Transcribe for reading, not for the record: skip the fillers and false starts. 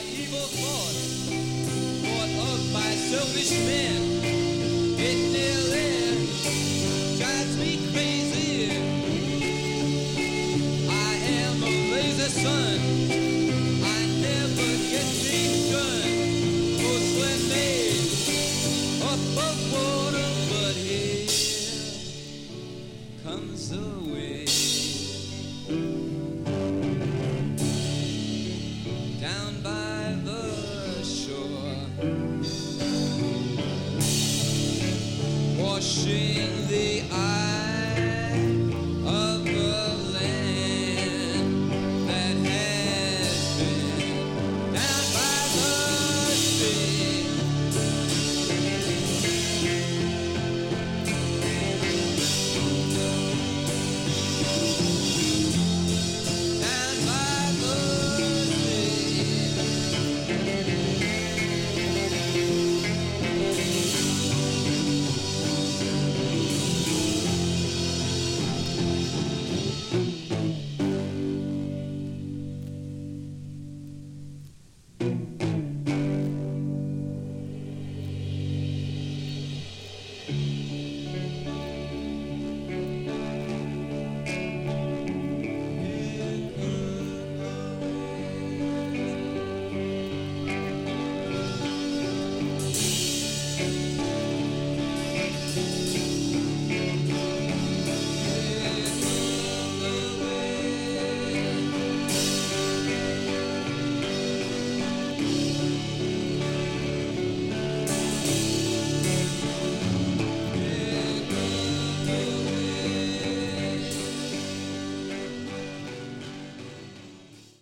evil thoughts, thought of by selfish men. It nearly drives me crazy. I am a lazy son. I never get things done. Mostly made up of water, but here comes the wind. Down